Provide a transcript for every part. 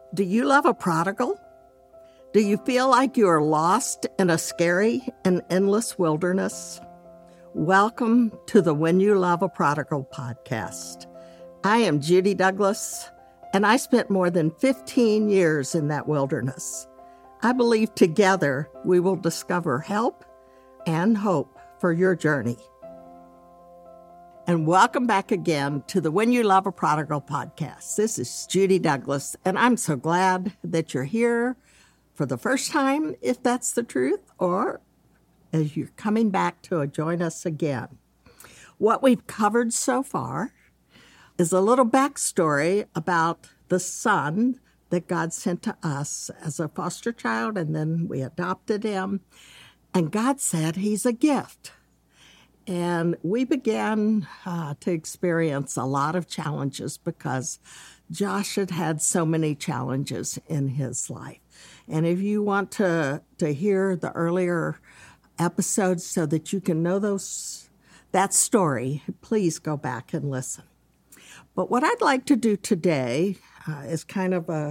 Do you love a prodigal? Do you feel like you are lost in a scary and endless wilderness? Welcome to the When You Love a Prodigal podcast. I am Judy Douglas, and I spent more than 15 years in that wilderness. I believe together we will discover help and hope for your journey. And welcome back again to the When You Love a Prodigal podcast. This is Judy Douglas, and I'm so glad that you're here for the first time, if that's the truth, or as you're coming back to join us again. What we've covered so far is a little backstory about the son that God sent to us as a foster child, and then we adopted him. And God said he's a gift. And we began to experience a lot of challenges because Josh had had so many challenges in his life. And if you want to hear the earlier episodes so that you can know that story, please go back and listen. But what I'd like to do today is kind of a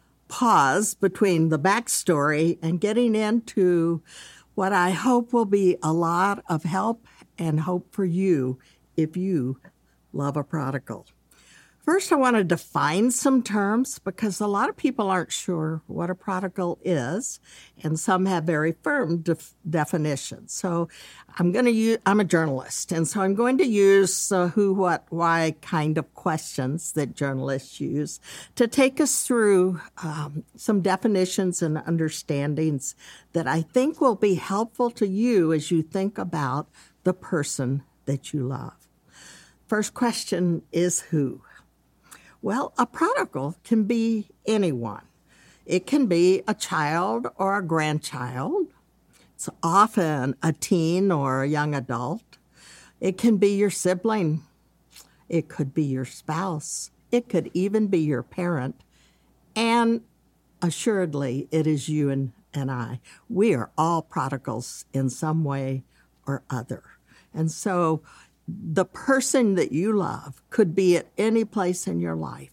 pause between the backstory and getting into what I hope will be a lot of help and hope for you if you love a prodigal. First, I want to define some terms because a lot of people aren't sure what a prodigal is, and some have very firm definitions. So I'm a journalist, and so I'm going to use who, what, why kind of questions that journalists use to take us through some definitions and understandings that I think will be helpful to you as you think about the person that you love. First question is who? Well, a prodigal can be anyone. It can be a child or a grandchild. It's often a teen or a young adult. It can be your sibling. It could be your spouse. It could even be your parent. And assuredly, it is you and I. We are all prodigals in some way or other. And so the person that you love could be at any place in your life,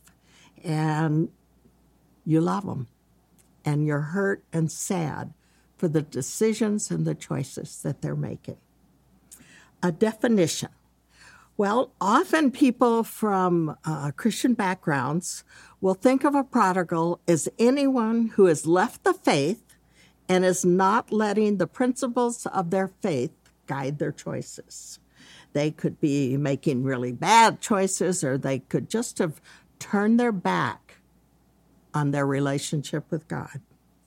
and you love them, and you're hurt and sad for the decisions and the choices that they're making. A definition. Well, often people from Christian backgrounds will think of a prodigal as anyone who has left the faith and is not letting the principles of their faith guide their choices. They could be making really bad choices, or they could just have turned their back on their relationship with God.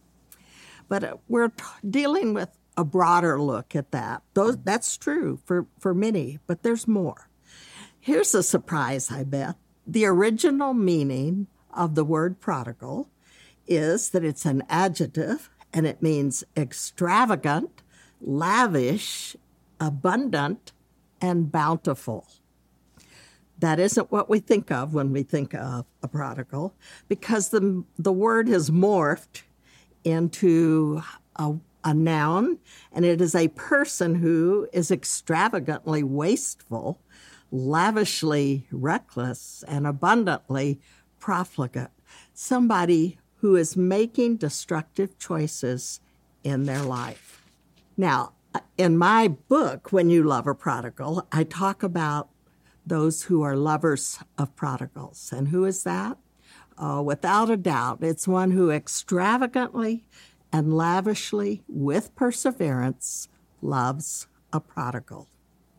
But we're dealing with a broader look at that. That's true for many, but there's more. Here's a surprise, I bet. The original meaning of the word prodigal is that it's an adjective, and it means extravagant, lavish, abundant, and bountiful. That isn't what we think of when we think of a prodigal, because the word has morphed into a noun, and it is a person who is extravagantly wasteful, lavishly reckless, and abundantly profligate. Somebody who is making destructive choices in their life. Now, in my book, When You Love a Prodigal, I talk about those who are lovers of prodigals. And who is that? Without a doubt, it's one who extravagantly and lavishly, with perseverance, loves a prodigal.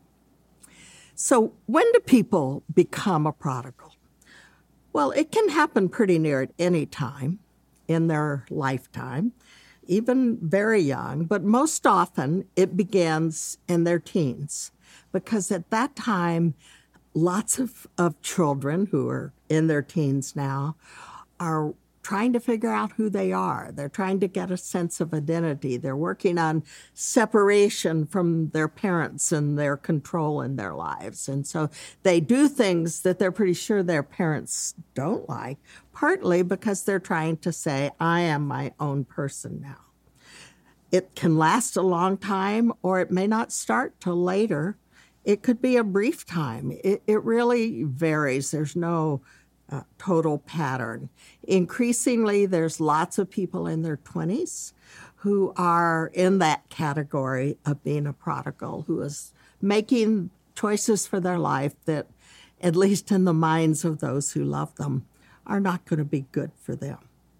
So when do people become a prodigal? Well, it can happen pretty near at any time in their lifetime, even very young, but most often it begins in their teens, because at that time, lots of children who are in their teens now are trying to figure out who they are. They're trying to get a sense of identity. They're working on separation from their parents and their control in their lives. And so they do things that they're pretty sure their parents don't like, partly because they're trying to say, I am my own person now. It can last a long time, or it may not start till later. It could be a brief time. It really varies. There's no total pattern. Increasingly, there's lots of people in their 20s who are in that category of being a prodigal, who is making choices for their life that, at least in the minds of those who love them, are not going to be good for them.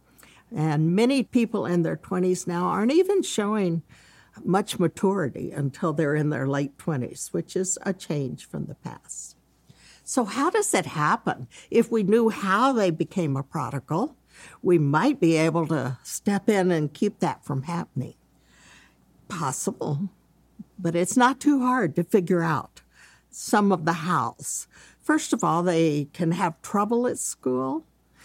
And many people in their 20s now aren't even showing much maturity until they're in their late 20s, which is a change from the past. So how does it happen? If we knew how they became a prodigal, we might be able to step in and keep that from happening. Possible, but it's not too hard to figure out some of the hows. First of all, they can have trouble at school.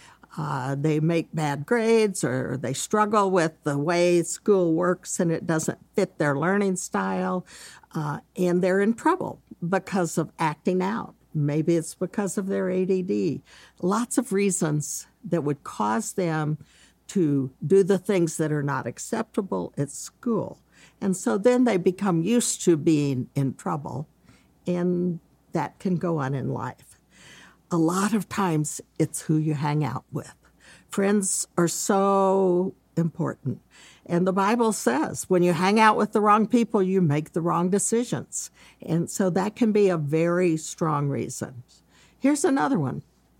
They make bad grades, or they struggle with the way school works and it doesn't fit their learning style, and they're in trouble because of acting out. Maybe it's because of their ADD. Lots of reasons that would cause them to do the things that are not acceptable at school. And so then they become used to being in trouble, and that can go on in life. A lot of times it's who you hang out with. Friends are so important. And the Bible says when you hang out with the wrong people, you make the wrong decisions. And so that can be a very strong reason. Here's another one.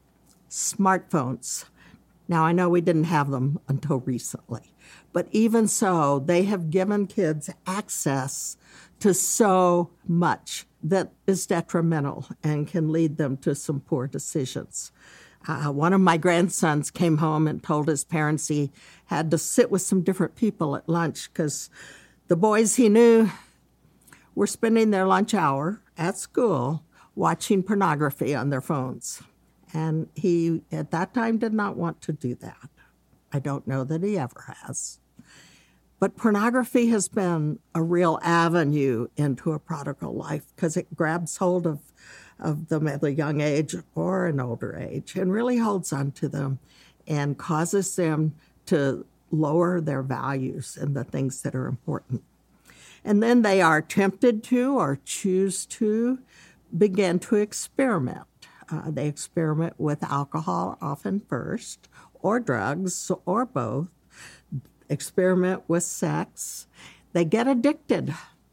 Smartphones. Now, I know we didn't have them until recently, but even so, they have given kids access to so much that is detrimental and can lead them to some poor decisions. One of my grandsons came home and told his parents he had to sit with some different people at lunch because the boys he knew were spending their lunch hour at school watching pornography on their phones. And he, at that time, did not want to do that. I don't know that he ever has. But pornography has been a real avenue into a prodigal life because it grabs hold of them at a young age or an older age and really holds on to them and causes them to lower their values and the things that are important. And then they are tempted to or choose to begin to experiment. They experiment with alcohol often first, or drugs, or both. Experiment with sex. They get addicted.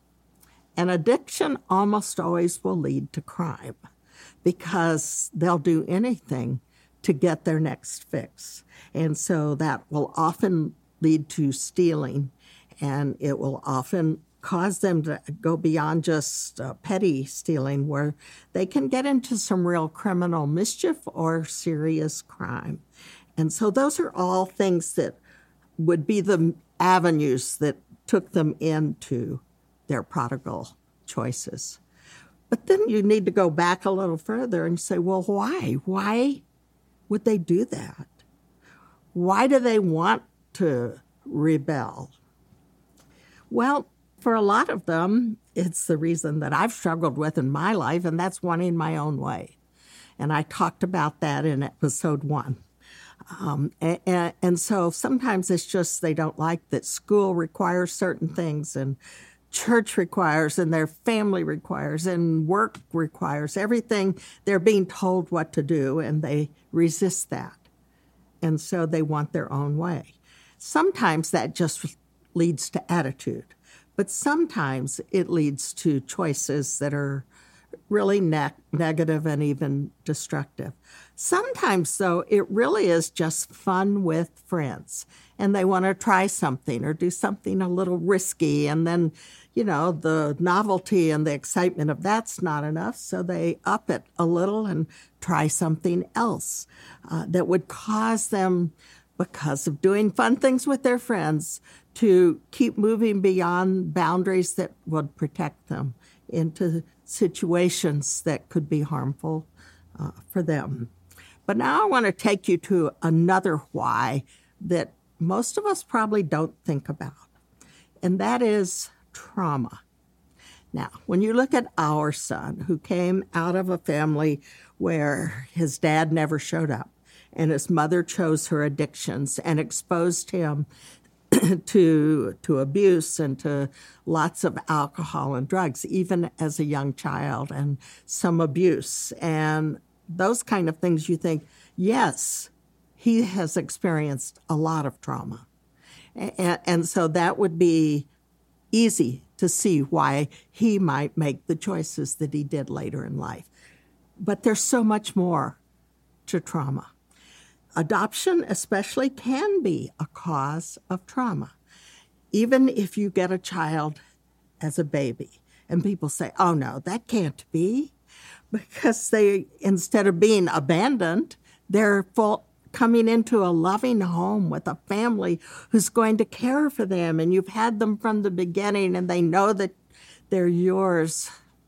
And addiction almost always will lead to crime because they'll do anything to get their next fix. And so that will often lead to stealing, and it will often cause them to go beyond just petty stealing, where they can get into some real criminal mischief or serious crime. And so those are all things that would be the avenues that took them into their prodigal choices. But then you need to go back a little further and say, well, why? Why would they do that? Why do they want to rebel? Well, for a lot of them, it's the reason that I've struggled with in my life, and that's wanting my own way. And I talked about that in episode 1. And so sometimes it's just they don't like that school requires certain things, and church requires, and their family requires, and work requires. Everything, they're being told what to do, and they resist that. And so they want their own way. Sometimes that just leads to attitude. But sometimes it leads to choices that are really negative and even destructive. Sometimes, though, it really is just fun with friends, and they want to try something or do something a little risky, and then, the novelty and the excitement of that's not enough, so they up it a little and try something else that would cause them, because of doing fun things with their friends, to keep moving beyond boundaries that would protect them into situations that could be harmful for them. But now I want to take you to another why that most of us probably don't think about, and that is trauma. Now, when you look at our son, who came out of a family where his dad never showed up, and his mother chose her addictions and exposed him to abuse and to lots of alcohol and drugs, even as a young child, and some abuse. And those kind of things, you think, yes, he has experienced a lot of trauma. And so that would be easy to see why he might make the choices that he did later in life. But there's so much more to trauma. Adoption especially can be a cause of trauma. Even if you get a child as a baby and people say, oh no, that can't be, because they, instead of being abandoned, they're coming into a loving home with a family who's going to care for them, and you've had them from the beginning and they know that they're yours.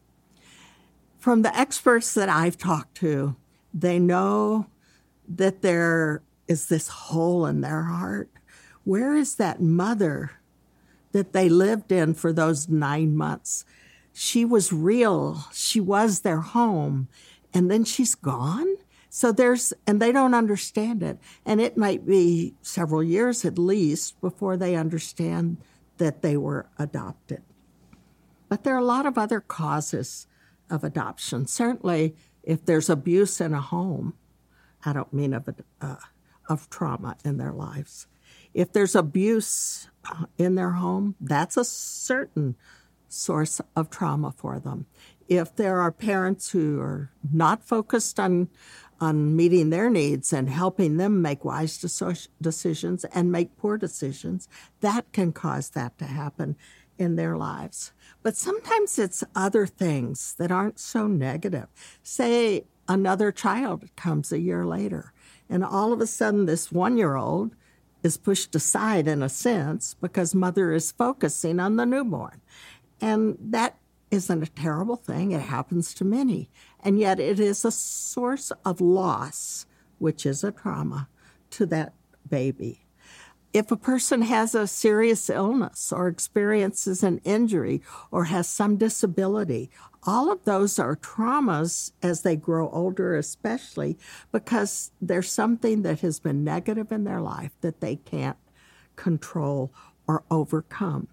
From the experts that I've talked to, they know that there is this hole in their heart. Where is that mother that they lived in for those 9 months? She was real. She was their home. And then she's gone. So and they don't understand it. And it might be several years at least before they understand that they were adopted. But there are a lot of other causes of adoption. Certainly, if there's abuse in a home, I don't mean of trauma in their lives. If there's abuse in their home, that's a certain source of trauma for them. If there are parents who are not focused on meeting their needs and helping them make wise decisions and make poor decisions, that can cause that to happen in their lives. But sometimes it's other things that aren't so negative. Say another child comes a year later, and all of a sudden this 1-year-old is pushed aside in a sense because mother is focusing on the newborn. And that isn't a terrible thing. It happens to many. And yet it is a source of loss, which is a trauma, to that baby. If a person has a serious illness or experiences an injury or has some disability, all of those are traumas as they grow older, especially because there's something that has been negative in their life that they can't control or overcome.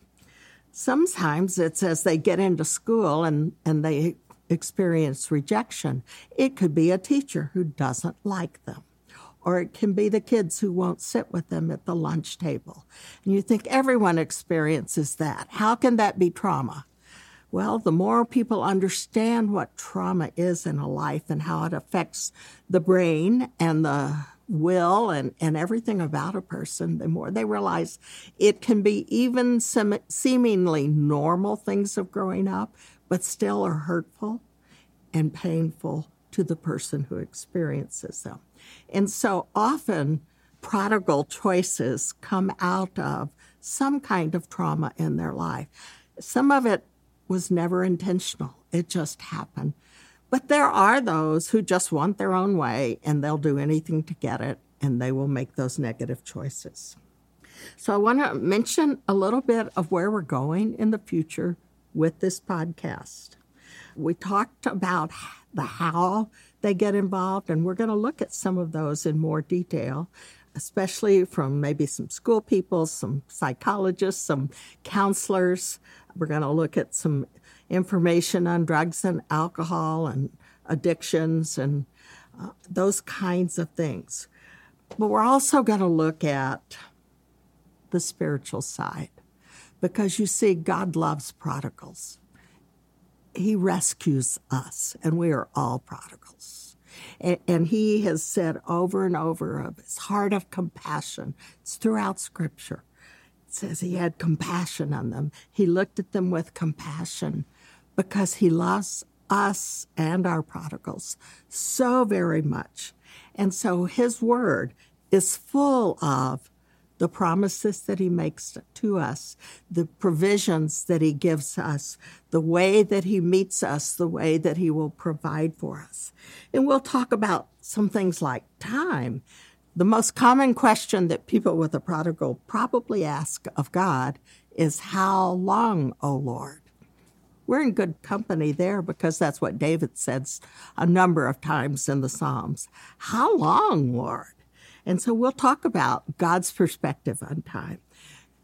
Sometimes it's as they get into school and they experience rejection. It could be a teacher who doesn't like them, or it can be the kids who won't sit with them at the lunch table. And you think everyone experiences that. How can that be trauma? Well, the more people understand what trauma is in a life and how it affects the brain and the will and everything about a person, the more they realize it can be even seemingly normal things of growing up, but still are hurtful and painful to the person who experiences them. And so often prodigal choices come out of some kind of trauma in their life. Some of it was never intentional. It just happened. But there are those who just want their own way, and they'll do anything to get it, and they will make those negative choices. So I want to mention a little bit of where we're going in the future with this podcast. We talked about the how they get involved, and we're going to look at some of those in more detail, especially from maybe some school people, some psychologists, some counselors. We're going to look at some information on drugs and alcohol and addictions and those kinds of things. But we're also going to look at the spiritual side, because you see, God loves prodigals. He rescues us, and we are all prodigals. And he has said over and over of his heart of compassion. It's throughout Scripture. It says he had compassion on them. He looked at them with compassion because he loves us and our prodigals so very much. And so his word is full of the promises that he makes to us, the provisions that he gives us, the way that he meets us, the way that he will provide for us. And we'll talk about some things like time. The most common question that people with a prodigal probably ask of God is, how long, O Lord? We're in good company there, because that's what David says a number of times in the Psalms. How long, Lord? And so we'll talk about God's perspective on time.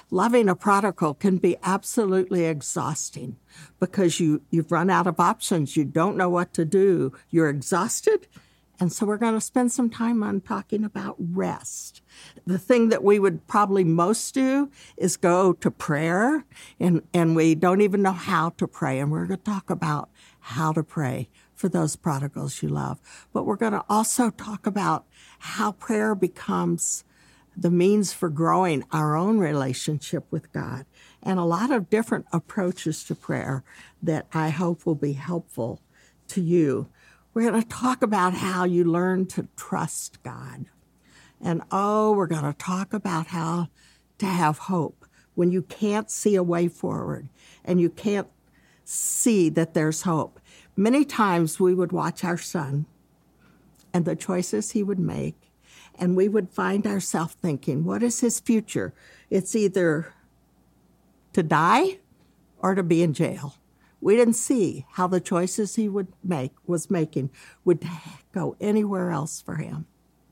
Loving a prodigal can be absolutely exhausting because you've run out of options. You don't know what to do. You're exhausted. And so we're going to spend some time on talking about rest. The thing that we would probably most do is go to prayer, and we don't even know how to pray. And we're going to talk about how to pray for those prodigals you love. But we're going to also talk about how prayer becomes the means for growing our own relationship with God, and a lot of different approaches to prayer that I hope will be helpful to you. We're going to talk about how you learn to trust God. And we're going to talk about how to have hope when you can't see a way forward and you can't see that there's hope. Many times we would watch our son and the choices he would make, and we would find ourselves thinking, what is his future? It's either to die or to be in jail. We didn't see how the choices he was making would go anywhere else for him.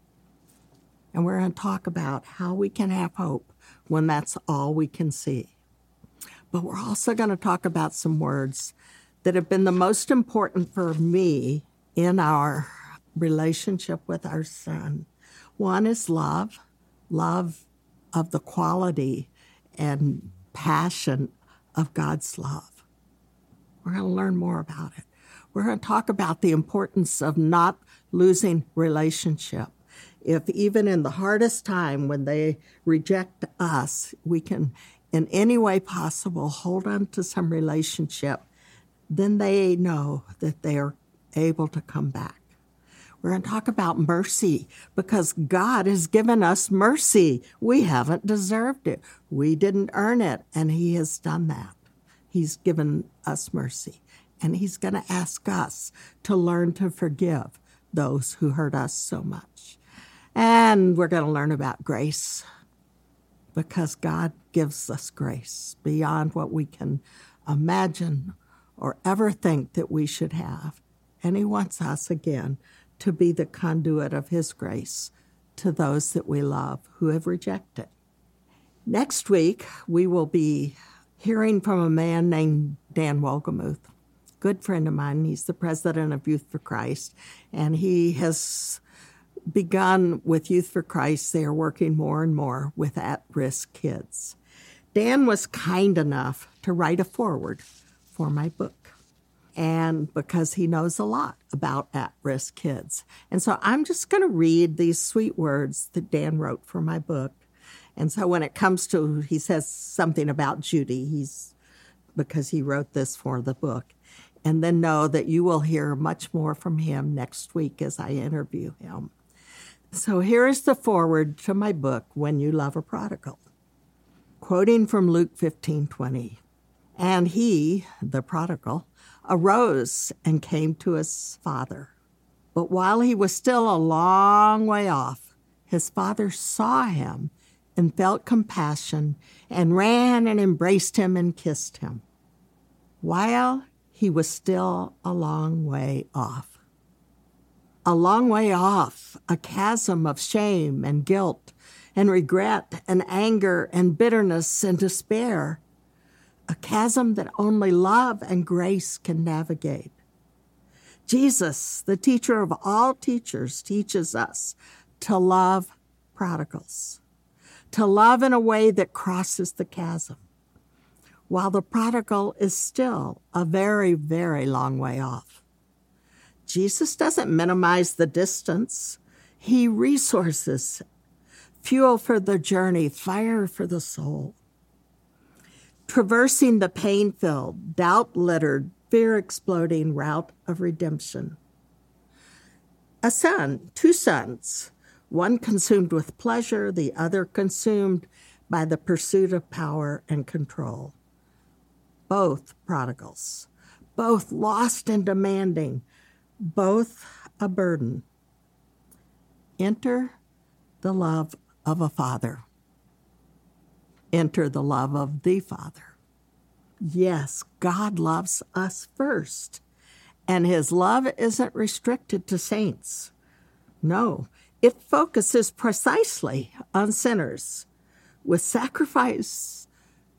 And we're going to talk about how we can have hope when that's all we can see. But we're also going to talk about some words that have been the most important for me in our relationship with our son. One is love of the quality and passion of God's love. We're going to learn more about it. We're going to talk about the importance of not losing relationship. If even in the hardest time when they reject us, we can in any way possible hold on to some relationship, then they know that they are able to come back. We're going to talk about mercy because God has given us mercy. We haven't deserved it. We didn't earn it, and He has done that. He's given us mercy, and He's going to ask us to learn to forgive those who hurt us so much. And we're going to learn about grace because God gives us grace beyond what we can imagine or ever think that we should have. And He wants us, again, to be the conduit of His grace to those that we love who have rejected. Next week, we will be hearing from a man named Dan Wolgemuth, good friend of mine. He's the president of Youth for Christ, and he has begun with Youth for Christ. They are working more and more with at-risk kids. Dan was kind enough to write a foreword for my book, and because he knows a lot about at-risk kids. And so I'm just going to read these sweet words that Dan wrote for my book. And so when it comes to, he says something about Judy, because he wrote this for the book. And then know that you will hear much more from him next week as I interview him. So here is the foreword to my book, When You Love a Prodigal. Quoting from Luke 15:20. And he, the prodigal, arose and came to his father. But while he was still a long way off, his father saw him and felt compassion and ran and embraced him and kissed him. While he was still a long way off. A long way off, a chasm of shame and guilt and regret and anger and bitterness and despair. A chasm that only love and grace can navigate. Jesus, the teacher of all teachers, teaches us to love prodigals, to love in a way that crosses the chasm, while the prodigal is still a very, very long way off. Jesus doesn't minimize the distance. He resources fuel for the journey, fire for the soul. Traversing the pain-filled, doubt-littered, fear-exploding route of redemption. A son, two sons, one consumed with pleasure, the other consumed by the pursuit of power and control. Both prodigals, both lost and demanding, both a burden. Enter the love of a father. Enter the love of the Father. Yes, God loves us first, and His love isn't restricted to saints. No, it focuses precisely on sinners with sacrifice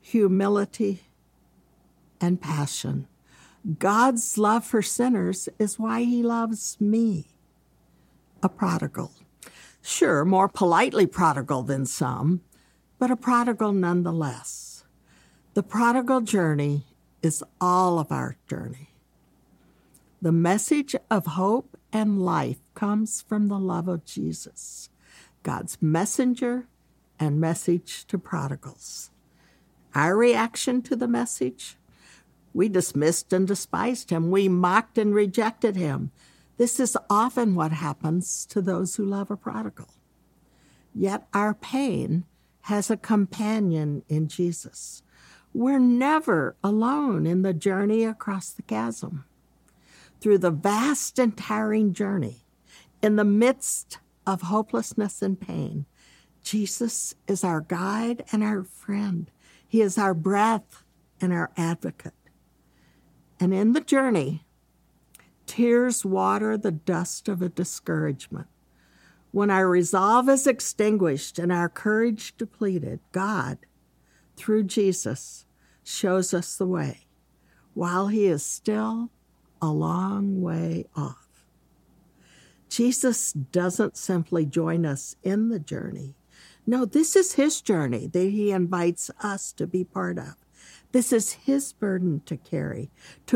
humility, and passion. God's love for sinners is why he loves me, a prodigal. Sure, more politely prodigal than some, but a prodigal nonetheless. The prodigal journey is all of our journey. The message of hope and life comes from the love of Jesus, God's messenger and message to prodigals. Our reaction to the message? We dismissed and despised him. We mocked and rejected him. This is often what happens to those who love a prodigal. Yet our pain has a companion in Jesus. We're never alone in the journey across the chasm. Through the vast and tiring journey, in the midst of hopelessness and pain, Jesus is our guide and our friend. He is our breath and our advocate. And in the journey, tears water the dust of a discouragement. When our resolve is extinguished and our courage depleted, God, through Jesus, shows us the way, while he is still a long way off. Jesus doesn't simply join us in the journey. No, this is his journey that he invites us to be part of. This is his burden to carry,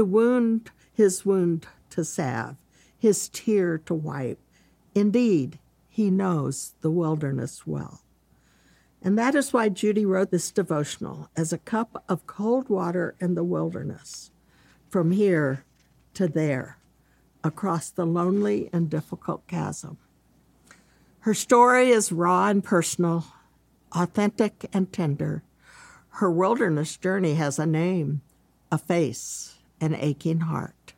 his wound to salve, his tear to wipe. Indeed, he knows the wilderness well. And that is why Judy wrote this devotional as a cup of cold water in the wilderness, from here to there, across the lonely and difficult chasm. Her story is raw and personal, authentic and tender. Her wilderness journey has a name, a face, an aching heart.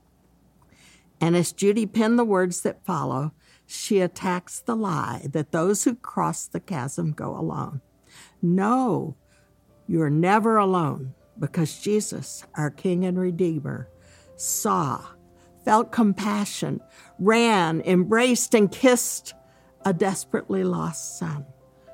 And as Judy penned the words that follow, she attacks the lie that those who cross the chasm go alone. No, you're never alone, because Jesus, our King and Redeemer, saw, felt compassion, ran, embraced, and kissed a desperately lost son,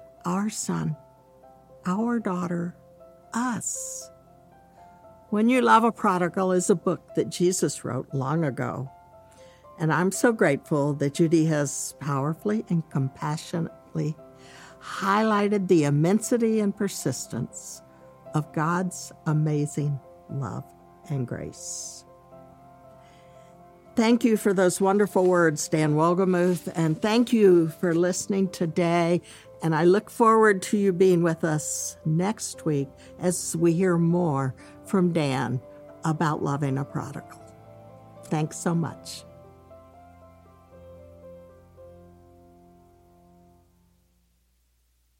our daughter, us. When You Love a Prodigal is a book that Jesus wrote long ago. And I'm so grateful that Judy has powerfully and compassionately highlighted the immensity and persistence of God's amazing love and grace. Thank you for those wonderful words, Dan Wolgemuth, and thank you for listening today. And I look forward to you being with us next week as we hear more from Dan about loving a prodigal. Thanks so much.